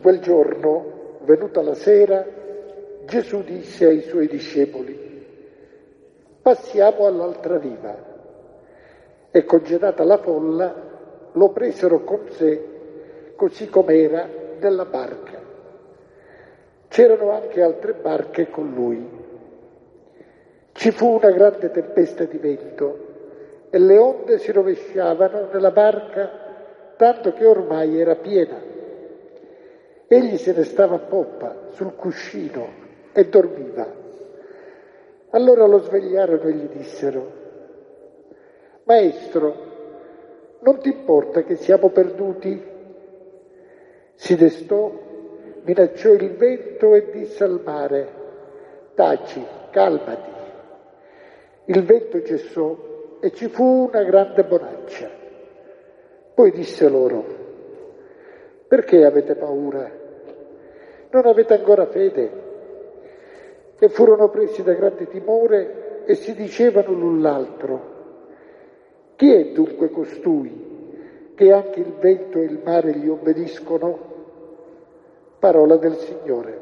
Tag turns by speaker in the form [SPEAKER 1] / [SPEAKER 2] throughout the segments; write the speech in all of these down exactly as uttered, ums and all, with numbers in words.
[SPEAKER 1] Quel giorno, venuta la sera, Gesù disse ai suoi discepoli: passiamo all'altra riva. E congedata la folla, lo presero con sé, così com'era, nella barca. C'erano anche altre barche con lui. Ci fu una grande tempesta di vento e le onde si rovesciavano nella barca, tanto che ormai era piena. Egli se ne stava a poppa, sul cuscino, e dormiva. Allora lo svegliarono e gli dissero: Maestro, non ti importa che siamo perduti? Si destò, minacciò il vento e disse al mare: taci, calmati. Il vento cessò e ci fu una grande bonaccia. Poi disse loro: perché avete paura? Non avete ancora fede? E furono presi da grande timore e si dicevano l'un l'altro: chi è dunque costui che anche il vento e il mare gli obbediscono? Parola del Signore.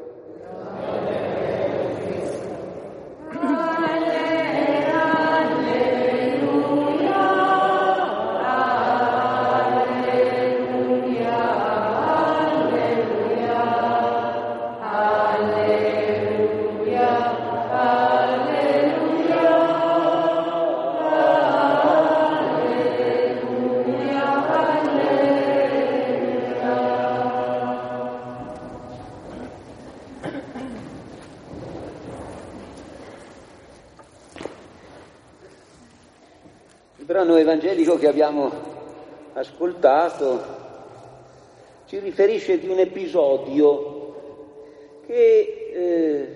[SPEAKER 2] Il brano evangelico che abbiamo ascoltato ci riferisce di un episodio che eh,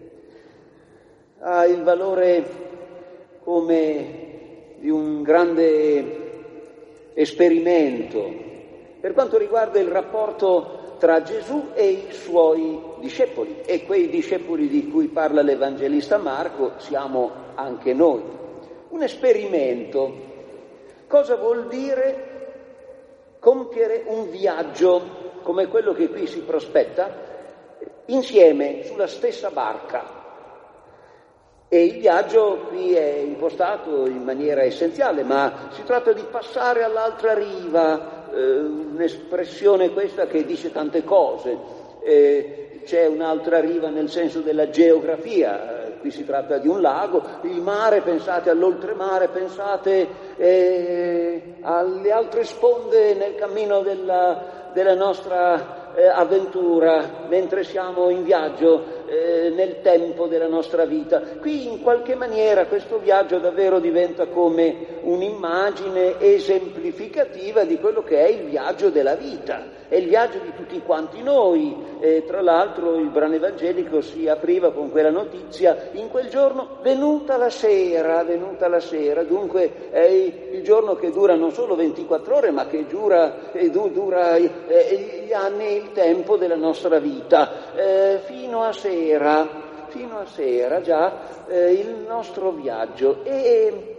[SPEAKER 2] ha il valore come di un grande esperimento per quanto riguarda il rapporto tra Gesù e i suoi discepoli, e quei discepoli di cui parla l'Evangelista Marco siamo anche noi. Un esperimento. Cosa vuol dire compiere un viaggio come quello che qui si prospetta insieme sulla stessa barca? E il viaggio qui è impostato in maniera essenziale, ma si tratta di passare all'altra riva, eh, un'espressione questa che dice tante cose. Eh, c'è un'altra riva nel senso della geografia. Qui si tratta di un lago, il mare, pensate all'oltremare, pensate eh, alle altre sponde nel cammino della, della nostra eh, avventura, mentre siamo in viaggio eh, nel tempo della nostra vita. Qui in qualche maniera questo viaggio davvero diventa come un'immagine esemplificativa di quello che è il viaggio della vita. È il viaggio di tutti quanti noi. E tra l'altro il brano evangelico si apriva con quella notizia: in quel giorno venuta la sera, venuta la sera, dunque è il giorno che dura non solo ventiquattro ore, ma che dura, eh, dura eh, gli anni, il tempo della nostra vita, eh, fino a sera, fino a sera già eh, il nostro viaggio. E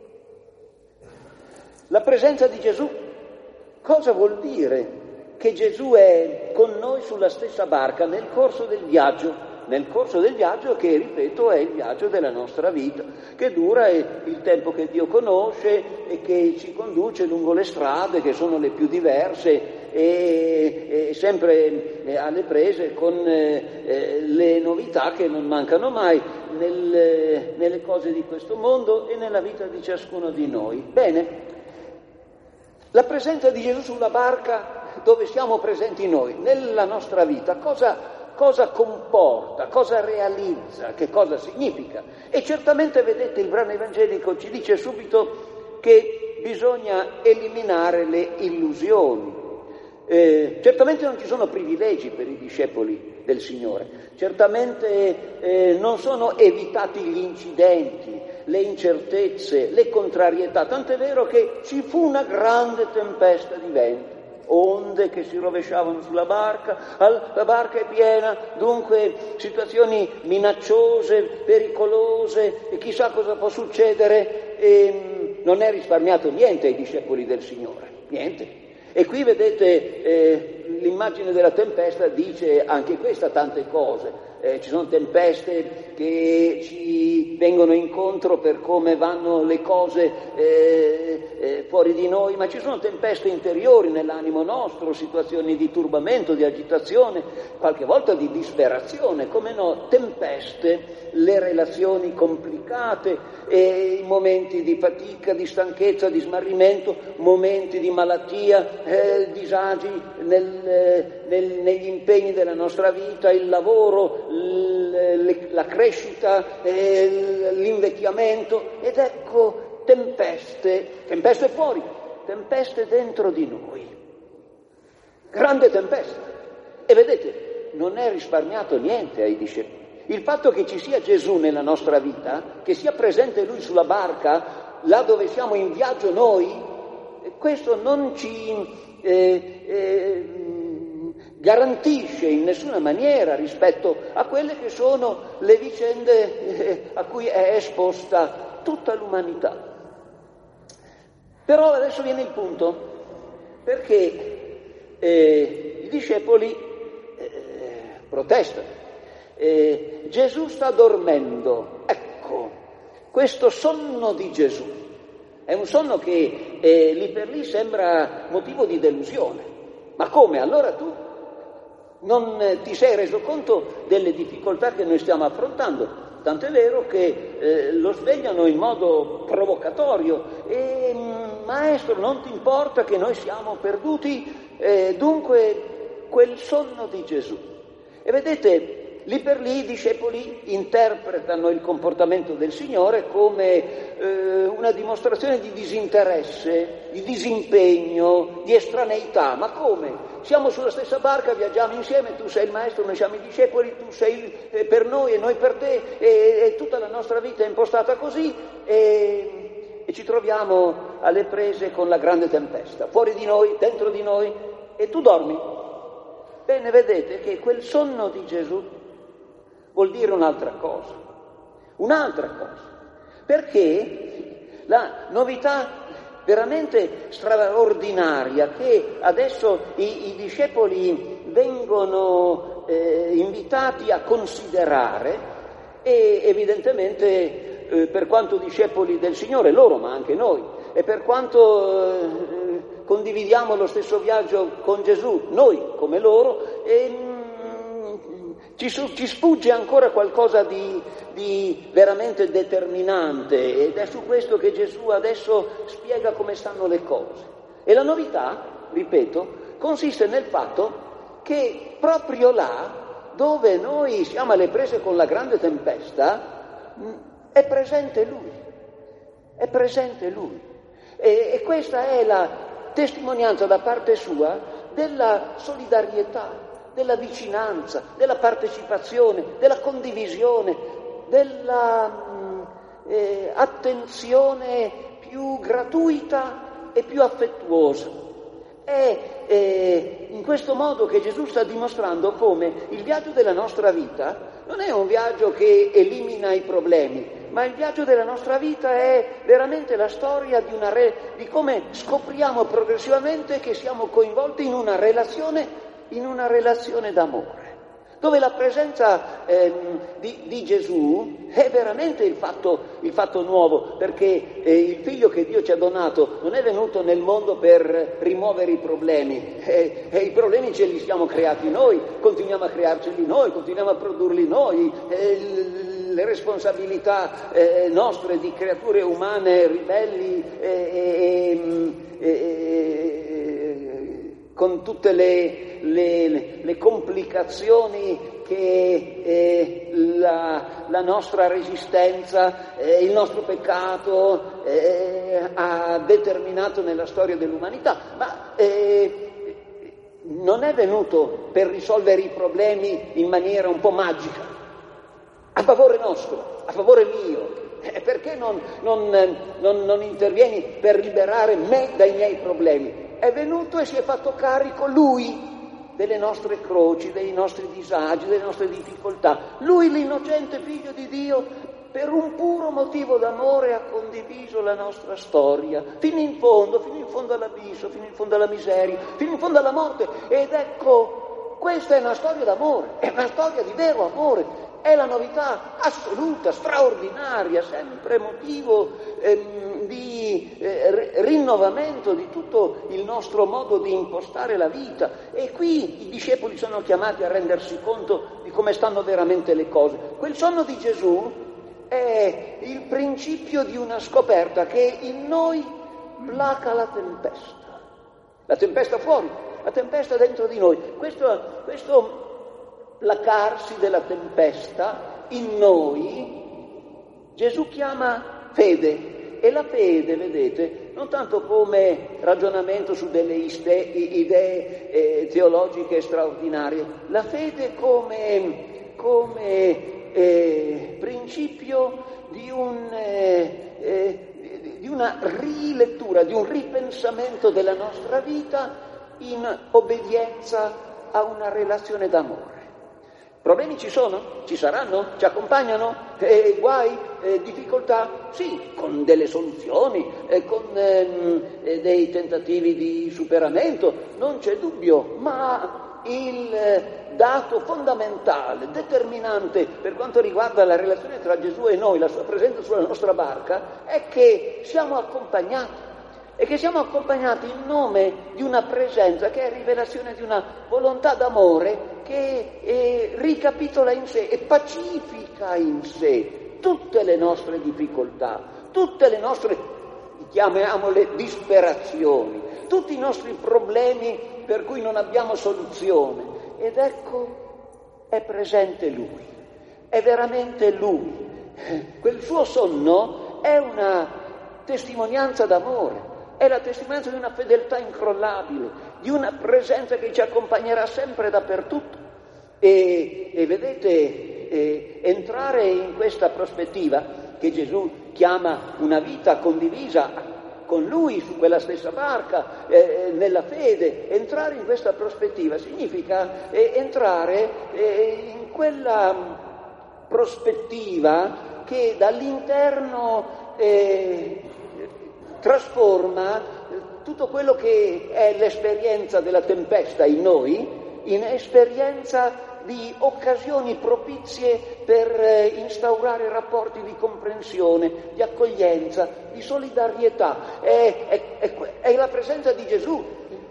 [SPEAKER 2] la presenza di Gesù cosa vuol dire? Che Gesù è con noi sulla stessa barca nel corso del viaggio, nel corso del viaggio che, ripeto, è il viaggio della nostra vita, che dura il tempo che Dio conosce e che ci conduce lungo le strade che sono le più diverse e, e sempre alle prese con eh, le novità che non mancano mai nel, nelle cose di questo mondo e nella vita di ciascuno di noi. Bene, la presenza di Gesù sulla barca dove siamo presenti noi, nella nostra vita, cosa, cosa comporta, cosa realizza, che cosa significa? E certamente, vedete, il brano evangelico ci dice subito che bisogna eliminare le illusioni. Eh, certamente non ci sono privilegi per i discepoli del Signore, certamente eh, non sono evitati gli incidenti, le incertezze, le contrarietà, tant'è vero che ci fu una grande tempesta di vento, onde che si rovesciavano sulla barca, la barca è piena, dunque situazioni minacciose, pericolose, e chissà cosa può succedere, e non è risparmiato niente ai discepoli del Signore, niente. E qui vedete eh, l'immagine della tempesta dice anche questa tante cose. Eh, ci sono tempeste che ci vengono incontro per come vanno le cose eh, eh, fuori di noi, ma ci sono tempeste interiori nell'animo nostro, situazioni di turbamento, di agitazione, qualche volta di disperazione, come no, tempeste, le relazioni complicate, eh, i momenti di fatica, di stanchezza, di smarrimento, momenti di malattia, eh, disagi nel, eh, nel, negli impegni della nostra vita, il lavoro, la crescita, l'invecchiamento, ed ecco tempeste, tempeste fuori, tempeste dentro di noi, grande tempesta. E vedete, non è risparmiato niente ai discepoli. Il fatto che ci sia Gesù nella nostra vita, che sia presente Lui sulla barca, là dove siamo in viaggio noi, questo non ci eh, eh, garantisce in nessuna maniera rispetto a quelle che sono le vicende a cui è esposta tutta l'umanità. Però adesso viene il punto, perché eh, i discepoli eh, protestano. Eh, Gesù sta dormendo. Ecco, questo sonno di Gesù è un sonno che eh, lì per lì sembra motivo di delusione. Ma come? Allora tu non ti sei reso conto delle difficoltà che noi stiamo affrontando, tant'è vero che eh, lo svegliano in modo provocatorio e maestro, non ti importa che noi siamo perduti? Eh, dunque quel sonno di Gesù. E vedete, lì per lì i discepoli interpretano il comportamento del Signore come eh, una dimostrazione di disinteresse, di disimpegno, di estraneità. Ma come? Siamo sulla stessa barca, viaggiamo insieme, tu sei il maestro, noi siamo i discepoli, tu sei eh, per noi e noi per te, e, e tutta la nostra vita è impostata così, e, e ci troviamo alle prese con la grande tempesta, fuori di noi, dentro di noi, e tu dormi. Bene, vedete che quel sonno di Gesù vuol dire un'altra cosa, un'altra cosa, perché la novità veramente straordinaria che adesso i, i discepoli vengono eh, invitati a considerare, e evidentemente eh, per quanto discepoli del Signore loro, ma anche noi, e per quanto eh, condividiamo lo stesso viaggio con Gesù, noi come loro, e Ci, ci sfugge ancora qualcosa di, di veramente determinante, ed è su questo che Gesù adesso spiega come stanno le cose. E la novità, ripeto, consiste nel fatto che proprio là, dove noi siamo alle prese con la grande tempesta, è presente Lui, è presente Lui. E, e questa è la testimonianza da parte sua della solidarietà, della vicinanza, della partecipazione, della condivisione, della mh, eh, attenzione più gratuita e più affettuosa. È eh, in questo modo che Gesù sta dimostrando come il viaggio della nostra vita non è un viaggio che elimina i problemi, ma il viaggio della nostra vita è veramente la storia di, una re- di come scopriamo progressivamente che siamo coinvolti in una relazione in una relazione d'amore, dove la presenza eh, di, di Gesù è veramente il fatto, il fatto nuovo, perché eh, il figlio che Dio ci ha donato non è venuto nel mondo per rimuovere i problemi, eh, eh, i problemi ce li siamo creati noi, continuiamo a crearceli noi, continuiamo a produrli noi, eh, le responsabilità eh, nostre di creature umane ribelli eh, eh, eh, con tutte le, le, le complicazioni che eh, la, la nostra resistenza, eh, il nostro peccato eh, ha determinato nella storia dell'umanità, ma eh, non è venuto per risolvere i problemi in maniera un po' magica, a favore nostro, a favore mio. Eh, perché non, non, non, non intervieni per liberare me dai miei problemi? È venuto e si è fatto carico Lui delle nostre croci, dei nostri disagi, delle nostre difficoltà. Lui, l'innocente figlio di Dio, per un puro motivo d'amore ha condiviso la nostra storia, fino in fondo, fino in fondo all'abisso, fino in fondo alla miseria, fino in fondo alla morte. Ed ecco, questa è una storia d'amore, è una storia di vero amore, è la novità assoluta, straordinaria, sempre motivo ehm, di eh, rinnovamento di tutto il nostro modo di impostare la vita. E qui i discepoli sono chiamati a rendersi conto di come stanno veramente le cose. Quel sonno di Gesù è il principio di una scoperta che in noi placa la tempesta. La tempesta fuori, la tempesta dentro di noi. Questo, questo placarsi della tempesta in noi Gesù chiama fede. E la fede, vedete, non tanto come ragionamento su delle iste, idee eh, teologiche straordinarie, la fede come, come eh, principio di, un, eh, eh, di una rilettura, di un ripensamento della nostra vita in obbedienza a una relazione d'amore. Problemi ci sono? Ci saranno? Ci accompagnano? Eh, guai? Eh, difficoltà? Sì, con delle soluzioni, eh, con ehm, eh, dei tentativi di superamento, non c'è dubbio, ma il eh, dato fondamentale, determinante per quanto riguarda la relazione tra Gesù e noi, la sua presenza sulla nostra barca, è che siamo accompagnati. E che siamo accompagnati in nome di una presenza che è rivelazione di una volontà d'amore che eh, ricapitola in sé e pacifica in sé tutte le nostre difficoltà, tutte le nostre, chiamiamole, disperazioni, tutti i nostri problemi per cui non abbiamo soluzione. Ed ecco, è presente Lui, è veramente Lui. Quel suo sonno è una testimonianza d'amore. È la testimonianza di una fedeltà incrollabile, di una presenza che ci accompagnerà sempre dappertutto. E, e vedete, eh, entrare in questa prospettiva che Gesù chiama una vita condivisa con Lui su quella stessa barca, eh, nella fede, entrare in questa prospettiva significa eh, entrare eh, in quella prospettiva che dall'interno eh, trasforma tutto quello che è l'esperienza della tempesta in noi in esperienza di occasioni propizie per instaurare rapporti di comprensione, di accoglienza, di solidarietà. È, è, è, è la presenza di Gesù,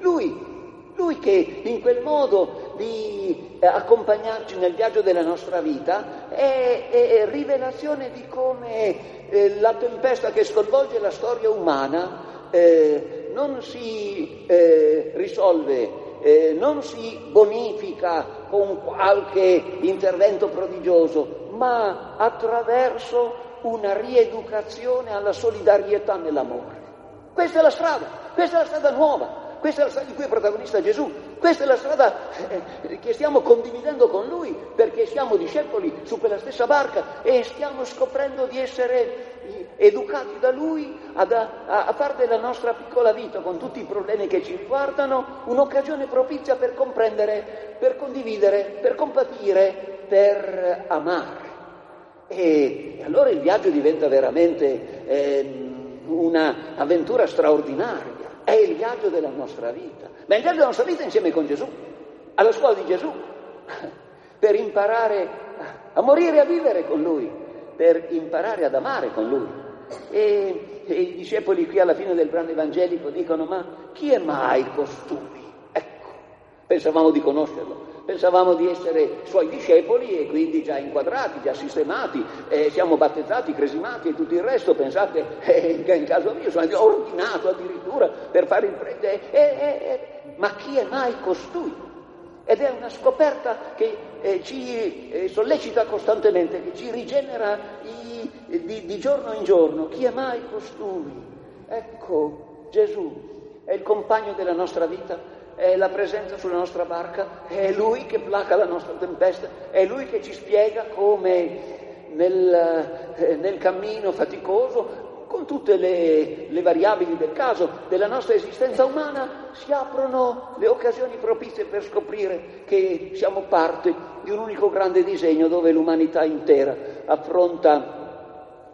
[SPEAKER 2] Lui, Lui che in quel modo di accompagnarci nel viaggio della nostra vita è, è rivelazione di come Eh, la tempesta che sconvolge la storia umana eh, non si eh, risolve, eh, non si bonifica con qualche intervento prodigioso, ma attraverso una rieducazione alla solidarietà nell'amore. Questa è la strada, questa è la strada nuova. Questa è la strada di cui è protagonista Gesù, questa è la strada eh, che stiamo condividendo con Lui, perché siamo discepoli su quella stessa barca e stiamo scoprendo di essere educati da Lui ad, a, a fare della nostra piccola vita, con tutti i problemi che ci riguardano, un'occasione propizia per comprendere, per condividere, per compatire, per amare. E allora il viaggio diventa veramente eh, un'avventura straordinaria. È il viaggio della nostra vita, ma il viaggio della nostra vita insieme con Gesù, alla scuola di Gesù, per imparare a morire e a vivere con Lui, per imparare ad amare con Lui. E, e i discepoli qui alla fine del brano evangelico dicono: ma chi è mai costui? Ecco, pensavamo di conoscerlo. Pensavamo di essere suoi discepoli e quindi già inquadrati, già sistemati, eh, siamo battezzati, cresimati e tutto il resto. Pensate eh, che in caso mio sono ordinato addirittura per fare il prete. Eh, eh, eh, ma chi è mai costui? Ed è una scoperta che eh, ci eh, sollecita costantemente, che ci rigenera i, di, di giorno in giorno. Chi è mai costui? Ecco, Gesù è il compagno della nostra vita. È la presenza sulla nostra barca, è Lui che placa la nostra tempesta, è Lui che ci spiega come nel, eh, nel cammino faticoso, con tutte le, le variabili del caso della nostra esistenza umana, si aprono le occasioni propizie per scoprire che siamo parte di un unico grande disegno dove l'umanità intera affronta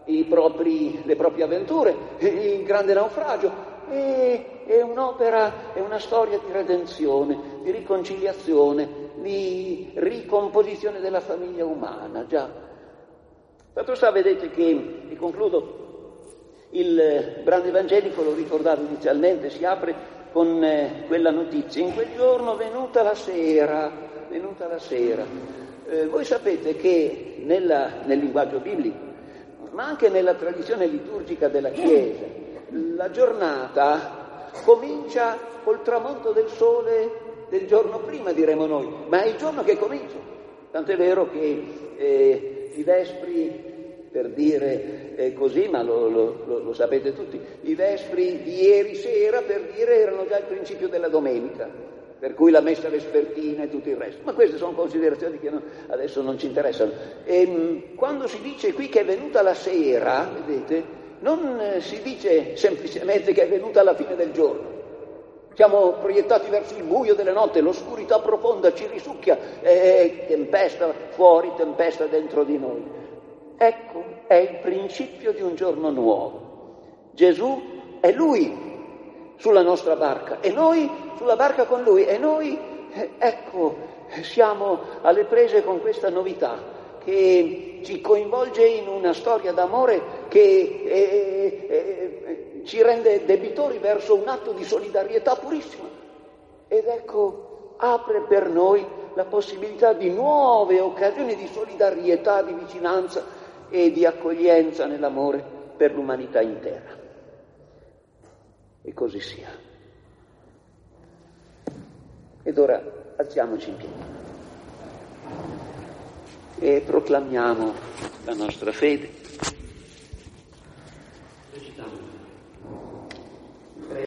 [SPEAKER 2] i propri, le proprie avventure, il grande naufragio, e, è un'opera, è una storia di redenzione, di riconciliazione, di ricomposizione della famiglia umana, già. Fatto sta, vedete che, e concludo, il brano evangelico, lo ricordavo inizialmente, si apre con eh, quella notizia: in quel giorno venuta la sera, venuta la sera. Eh, voi sapete che nella, nel linguaggio biblico, ma anche nella tradizione liturgica della Chiesa, la giornata comincia col tramonto del sole del giorno prima, diremo noi, ma è il giorno che comincia. Tant'è vero che eh, i vespri, per dire eh, così, ma lo, lo, lo, lo sapete tutti, i vespri di ieri sera, per dire, erano già il principio della domenica, per cui la messa vespertina e tutto il resto. Ma queste sono considerazioni che non, adesso non ci interessano. E, mh, quando si dice qui che è venuta la sera, vedete, non eh, si dice semplicemente che è venuta alla fine del giorno. Siamo proiettati verso il buio della notte, l'oscurità profonda ci risucchia, eh, tempesta fuori, tempesta dentro di noi. Ecco, è il principio di un giorno nuovo. Gesù è Lui sulla nostra barca e noi sulla barca con Lui, e noi, eh, ecco, siamo alle prese con questa novità che ci coinvolge in una storia d'amore che eh, eh, ci rende debitori verso un atto di solidarietà purissima. Ed ecco, apre per noi la possibilità di nuove occasioni di solidarietà, di vicinanza e di accoglienza nell'amore per l'umanità intera. E così sia. Ed ora alziamoci in piedi e proclamiamo la nostra fede.